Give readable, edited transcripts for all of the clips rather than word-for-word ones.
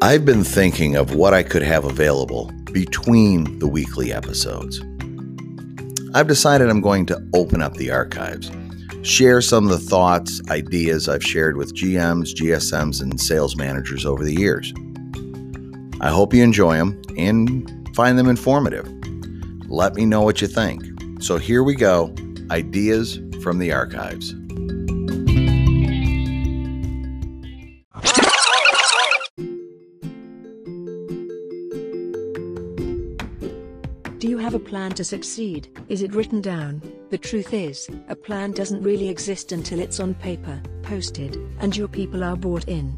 I've been thinking of what I could have available between the weekly episodes. I've decided I'm going to open up the archives, share some of the thoughts, ideas I've shared with GMs, GSMs, and sales managers over the years. I hope you enjoy them and find them informative. Let me know what you think. So here we go, ideas from the archives. Do you have a plan to succeed? Is it written down? The truth is, a plan doesn't really exist until it's on paper, posted, and your people are bought in.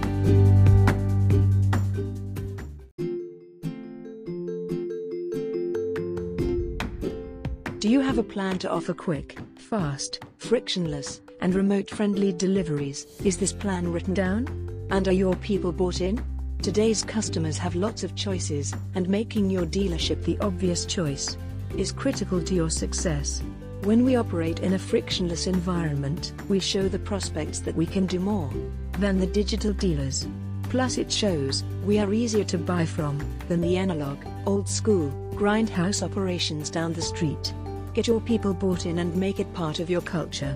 Do you have a plan to offer quick, fast, frictionless, and remote-friendly deliveries? Is this plan written down? And are your people bought in? Today's customers have lots of choices, and making your dealership the obvious choice is critical to your success. When we operate in a frictionless environment, we show the prospects that we can do more than the digital dealers. Plus it shows we are easier to buy from than the analog, old-school, grindhouse operations down the street. Get your people bought in and make it part of your culture.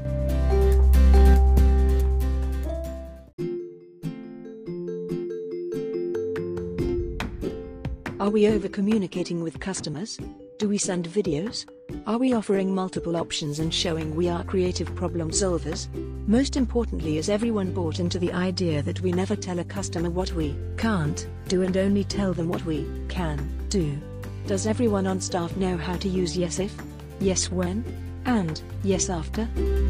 Are we over-communicating with customers? Do we send videos? Are we offering multiple options and showing we are creative problem solvers? Most importantly, is everyone bought into the idea that we never tell a customer what we can't do and only tell them what we can do? Does everyone on staff know how to use yes if, yes when, and yes after?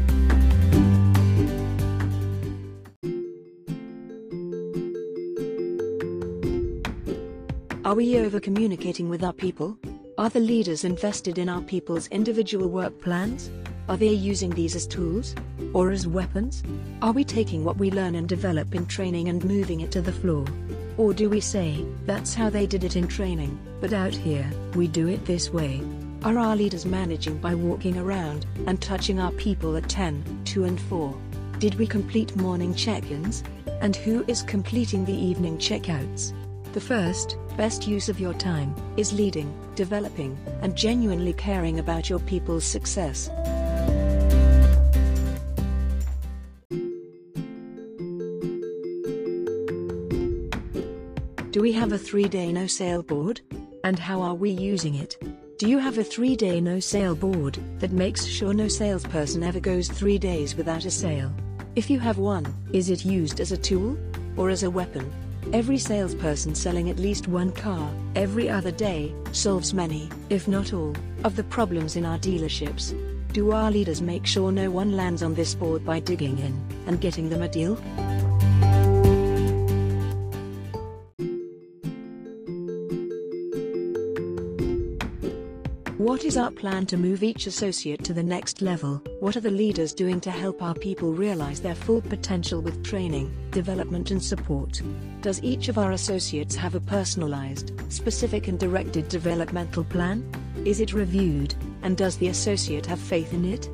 Are we over-communicating with our people? Are the leaders invested in our people's individual work plans? Are they using these as tools? Or as weapons? Are we taking what we learn and develop in training and moving it to the floor? Or do we say, that's how they did it in training, but out here, we do it this way? Are our leaders managing by walking around and touching our people at 10, 2 and 4? Did we complete morning check-ins? And who is completing the evening checkouts? The first, best use of your time is leading, developing, and genuinely caring about your people's success. Do we have a 3-day no-sale board? And how are we using it? Do you have a 3-day no-sale board that makes sure no salesperson ever goes 3 days without a sale? If you have one, is it used as a tool or as a weapon? Every salesperson selling at least one car every other day solves many, if not all, of the problems in our dealerships. Do our leaders make sure no one lands on this board by digging in and getting them a deal? What is our plan to move each associate to the next level? What are the leaders doing to help our people realize their full potential with training, development and support? Does each of our associates have a personalized, specific and directed developmental plan? Is it reviewed, and does the associate have faith in it?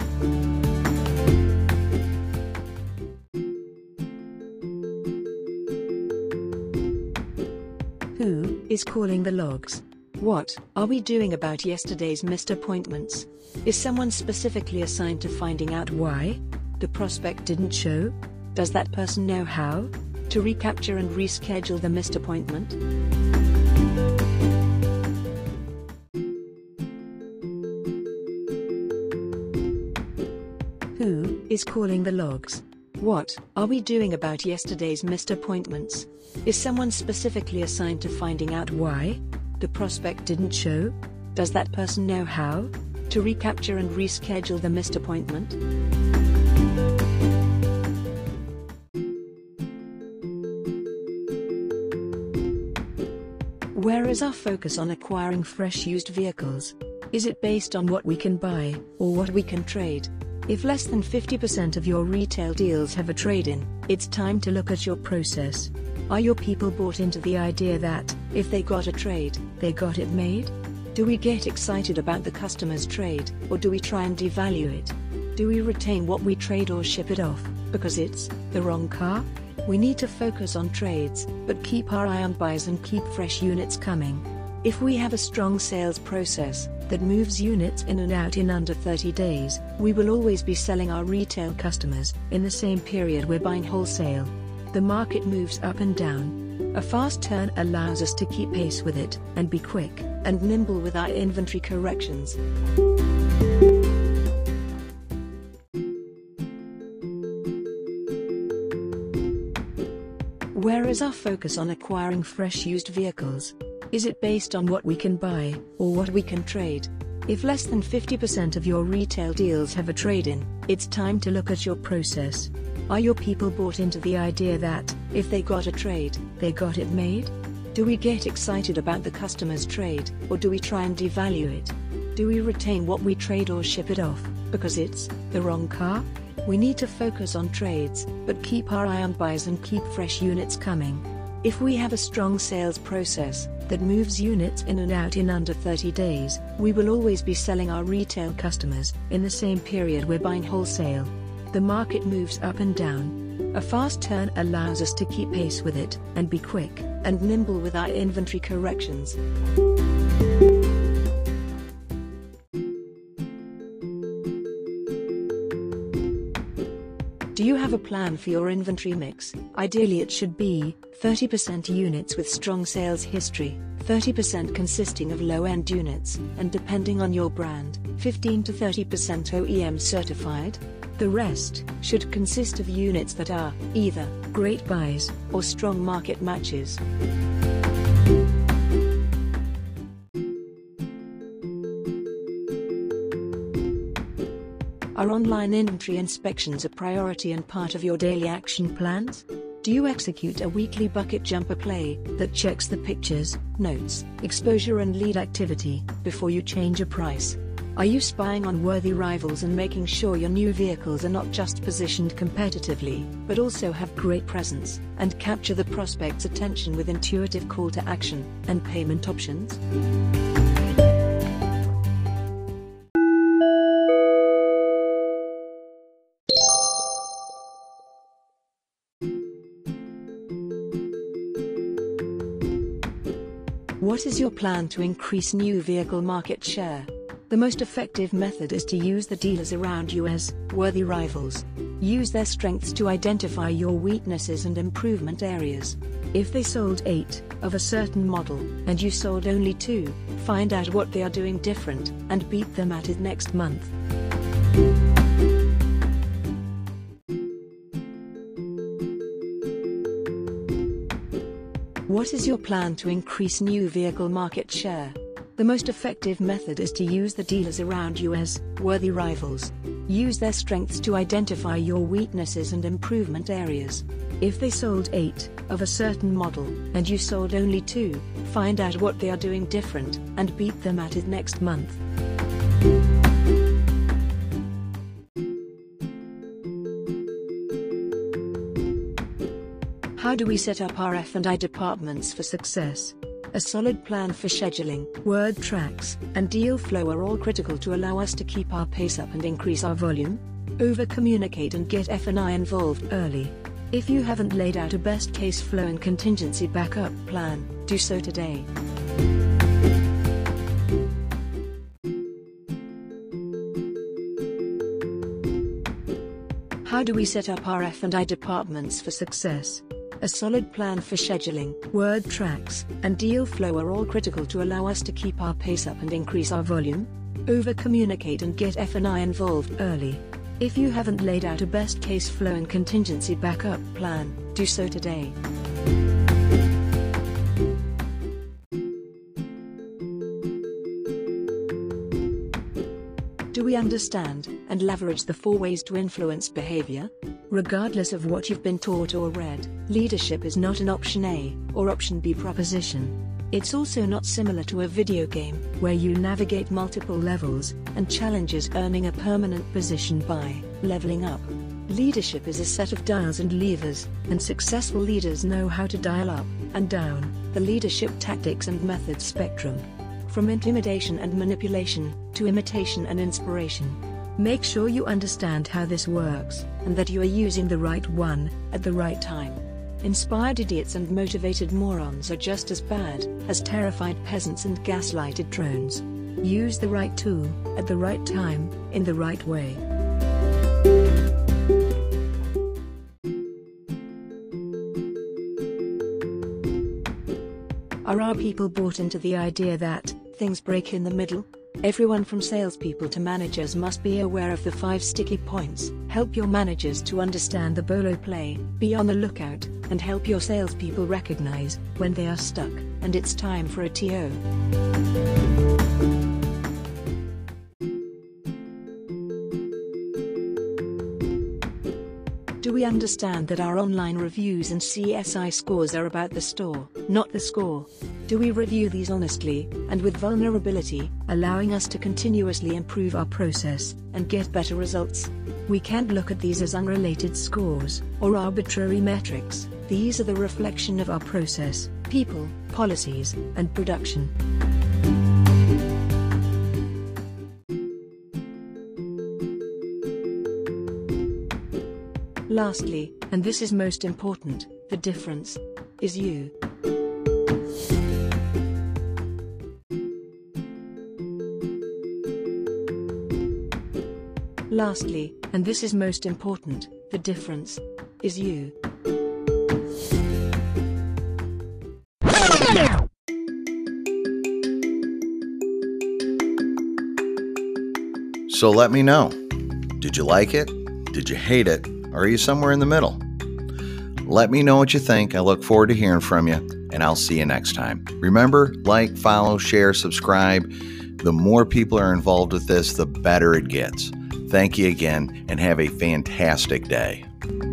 Who is calling the logs? What are we doing about yesterday's missed appointments? Is someone specifically assigned to finding out why the prospect didn't show? Does that person know how to recapture and reschedule the missed appointment? Who is calling the logs? What are we doing about yesterday's missed appointments? Is someone specifically assigned to finding out why the prospect didn't show? Does that person know how to recapture and reschedule the missed appointment? Where is our focus on acquiring fresh used vehicles? Is it based on what we can buy or what we can trade? If less than 50% of your retail deals have a trade-in, it's time to look at your process. Are your people bought into the idea that, if they got a trade, they got it made? Do we get excited about the customer's trade, or do we try and devalue it? Do we retain what we trade or ship it off, because it's the wrong car? We need to focus on trades, but keep our eye on buys and keep fresh units coming. If we have a strong sales process that moves units in and out in under 30 days, we will always be selling our retail customers in the same period we're buying wholesale. The market moves up and down. A fast turn allows us to keep pace with it and be quick and nimble with our inventory corrections. Where is our focus on acquiring fresh used vehicles? Is it based on what we can buy, or what we can trade? If less than 50% of your retail deals have a trade-in, it's time to look at your process. Are your people bought into the idea that, if they got a trade, they got it made? Do we get excited about the customer's trade, or do we try and devalue it? Do we retain what we trade or ship it off, because it's the wrong car? We need to focus on trades, but keep our eye on buys and keep fresh units coming. If we have a strong sales process that moves units in and out in under 30 days, we will always be selling our retail customers in the same period we're buying wholesale. The market moves up and down. A fast turn allows us to keep pace with it and be quick and nimble with our inventory corrections. Do you have a plan for your inventory mix? Ideally it should be 30% units with strong sales history, 30% consisting of low-end units, and depending on your brand, 15 to 30% OEM certified. The rest should consist of units that are either great buys or strong market matches. Are online inventory inspections a priority and part of your daily action plans? Do you execute a weekly bucket jumper play that checks the pictures, notes, exposure and lead activity before you change a price? Are you spying on worthy rivals and making sure your new vehicles are not just positioned competitively, but also have great presence and capture the prospect's attention with intuitive call to action and payment options? What is your plan to increase new vehicle market share? The most effective method is to use the dealers around you as worthy rivals. Use their strengths to identify your weaknesses and improvement areas. If they sold 8 of a certain model and you sold only 2, find out what they are doing different and beat them at it next month. What is your plan to increase new vehicle market share? The most effective method is to use the dealers around you as worthy rivals. Use their strengths to identify your weaknesses and improvement areas. If they sold 8 of a certain model and you sold only 2, find out what they are doing different and beat them at it next month. How do we set up our F&I departments for success? A solid plan for scheduling, word tracks, and deal flow are all critical to allow us to keep our pace up and increase our volume. Over-communicate and get F&I involved early. If you haven't laid out a best case flow and contingency backup plan, do so today. How do we set up our F&I departments for success? A solid plan for scheduling, word tracks, and deal flow are all critical to allow us to keep our pace up and increase our volume. Over-communicate and get F&I involved early. If you haven't laid out a best case flow and contingency backup plan, do so today. Do we understand and leverage the 4 ways to influence behavior? Regardless of what you've been taught or read, leadership is not an option A or option B proposition. It's also not similar to a video game, where you navigate multiple levels and challenges earning a permanent position by leveling up. Leadership is a set of dials and levers, and successful leaders know how to dial up and down the leadership tactics and methods spectrum. From intimidation and manipulation to imitation and inspiration. Make sure you understand how this works, and that you are using the right one at the right time. Inspired idiots and motivated morons are just as bad as terrified peasants and gaslighted drones. Use the right tool, at the right time, in the right way. Are our people bought into the idea that things break in the middle? Everyone from salespeople to managers must be aware of the 5 sticky points. Help your managers to understand the BOLO play, be on the lookout, and help your salespeople recognize when they are stuck, and it's time for a TO. Do we understand that our online reviews and CSI scores are about the store, not the score? Do we review these honestly, and with vulnerability, allowing us to continuously improve our process, and get better results? We can't look at these as unrelated scores, or arbitrary metrics. These are the reflection of our process, people, policies, and production. Lastly, and this is most important, the difference is you. Lastly, and this is most important, the difference is you. So let me know. Did you like it? Did you hate it? Or are you somewhere in the middle? Let me know what you think. I look forward to hearing from you, and I'll see you next time. Remember, like, follow, share, subscribe. The more people are involved with this, the better it gets. Thank you again, and have a fantastic day.